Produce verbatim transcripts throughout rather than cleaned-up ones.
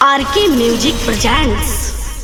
RK music presents.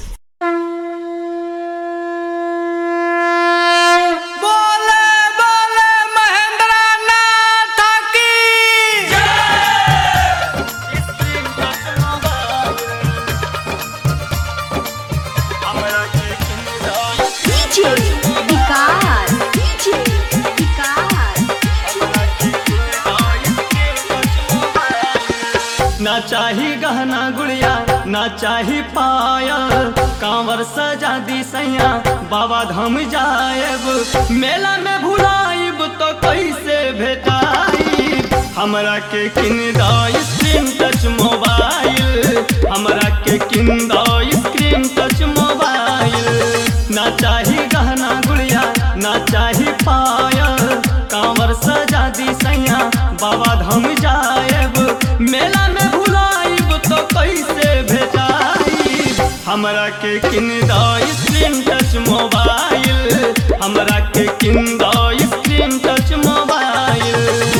ना चाही गहना गुड़िया ना चाही पायल, कांवर सजा दी सैया बाबा धाम जाएब। मेला में भुलाइब तो कैसे भेटाई, हमरा के किन दो स्क्रीन टच मोबाइल, हमरा के किन दो स्क्रीन टच मोबाइल। ना चाही गहना गुड़िया ना चाही पायल, कांवर सजा दी सैया बाबा धाम जाएब। मेला में भुलाइब तो कैसे भेटाई, हमरा के किन दो स्क्रीन टच मोबाइल, हमरा के किन दो स्क्रीन टच मोबाइल।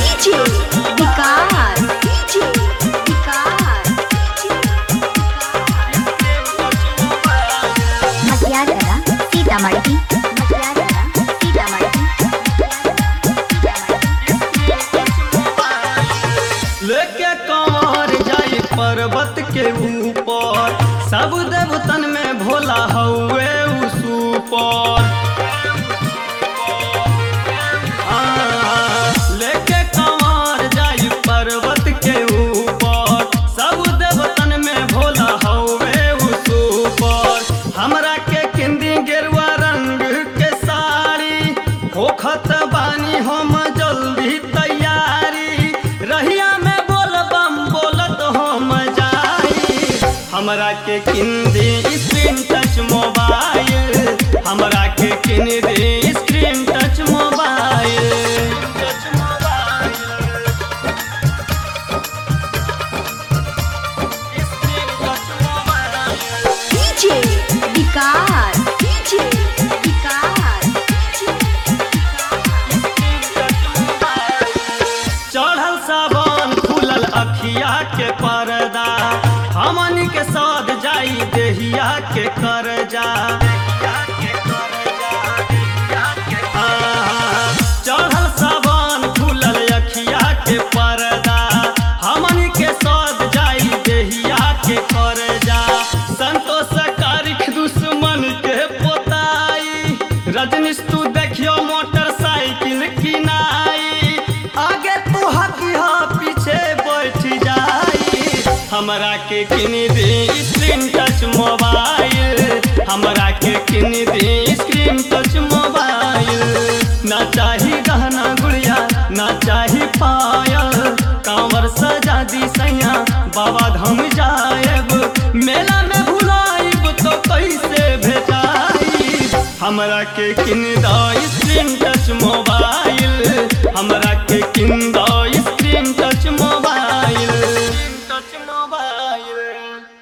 सीतामढ़ी लेके कंवर जाई पर्वत के ऊपर, सब देवतन में भोला हउए सुपर। लेके कंवर जाई पर्वत के ऊपर, सब देवतन में भोला हउए सुपर। हमरा के किंदी गेरुआ रंग के साड़ी, होखत बानी हम जल्दी तैयारी, रहिया में हमरा के किन दे स्क्रीन टच मोबाइल, हमरा के किन दे स्क्रीन टच मोबाइल। चढ़ल सावन खुलल अखिया के पर्दा, हमन के साथ जाई देहिया के करजा। चढ़ल सावन खुलल अखिया के पर्दा, हमन के साथ जाई देहिया के करजा। संतोष कारिख दुश्मन के पोताई, रजनीश तू देखियो मोटरसाइकिल किनाई, आगे तू हकिया पीछे बैठ जाई। हमरा के किन दे स्क्रीन टच मोबाइल, हमरा के किन दे स्क्रीन टच मोबाइल। ना चाही गहना गुड़िया ना चाही पायल, कांवर सजा दी सैया बाबा धाम जाएब। मेला में भुलाइब तो कैसे भेटाई, हमरा के किन दो स्क्रीन टच मोबाइल।